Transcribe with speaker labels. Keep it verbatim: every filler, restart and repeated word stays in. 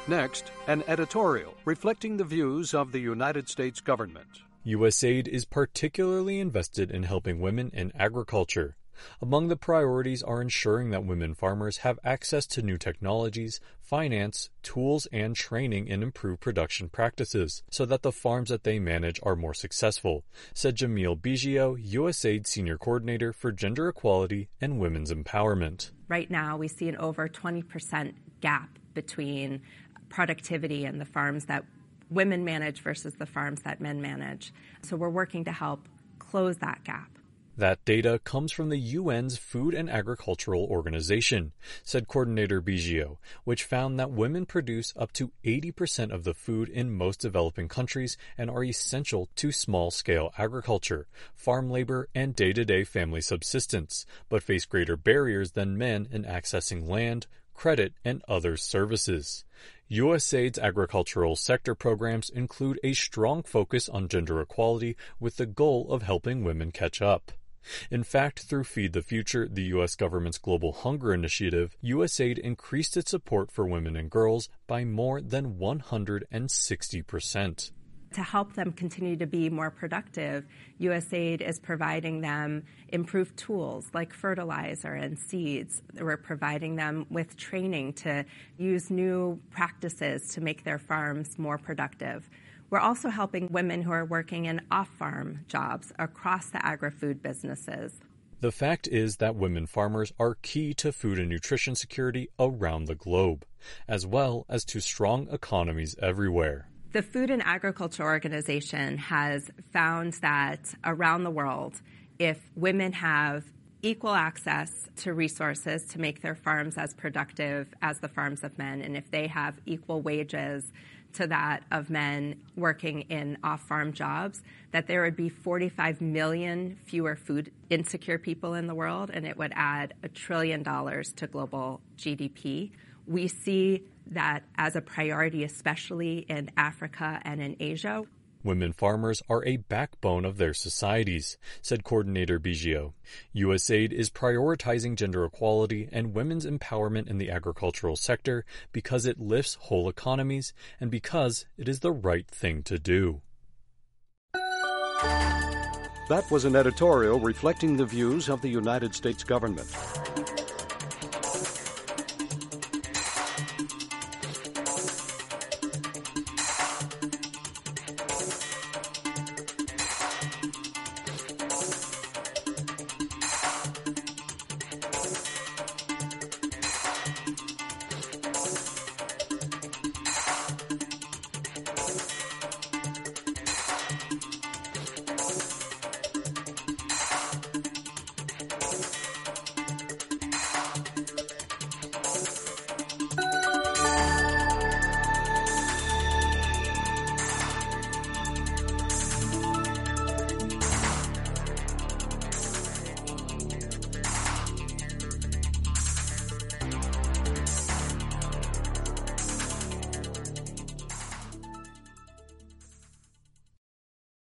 Speaker 1: Next, an editorial reflecting the views of the United States government.
Speaker 2: U S A I D is particularly invested in helping women in agriculture. Among the priorities are ensuring that women farmers have access to new technologies, finance, tools, and training in improved production practices so that the farms that they manage are more successful, said Jamil Biggio, U S A I D Senior Coordinator for Gender Equality and Women's Empowerment.
Speaker 3: Right now, we see an over twenty percent gap between productivity in the farms that women manage versus the farms that men manage. So we're working to help close that gap.
Speaker 2: That data comes from the U N's Food and Agricultural Organization, said Coordinator Biggio, which found that women produce up to eighty percent of the food in most developing countries and are essential to small-scale agriculture, farm labor, and day-to-day family subsistence, but face greater barriers than men in accessing land, credit, and other services. U S A I D's agricultural sector programs include a strong focus on gender equality with the goal of helping women catch up. In fact, through Feed the Future, the U S government's global hunger initiative, U S A I D increased its support for women and girls by more than one hundred sixty percent.
Speaker 3: To help them continue to be more productive, U S A I D is providing them improved tools like fertilizer and seeds. We're providing them with training to use new practices to make their farms more productive. We're also helping women who are working in off-farm jobs across the agri-food businesses.
Speaker 2: The fact is that women farmers are key to food and nutrition security around the globe, as well as to strong economies everywhere.
Speaker 3: The Food and Agriculture Organization has found that around the world, if women have equal access to resources to make their farms as productive as the farms of men, and if they have equal wages to that of men working in off-farm jobs, that there would be forty-five million fewer food insecure people in the world, and it would add a trillion dollars to global G D P. We see that as a priority, especially in Africa and in Asia.
Speaker 2: Women farmers are a backbone of their societies, said Coordinator Biggio. U S A I D is prioritizing gender equality and women's empowerment in the agricultural sector because it lifts whole economies and because it is the right thing to do.
Speaker 1: That was an editorial reflecting the views of the United States government.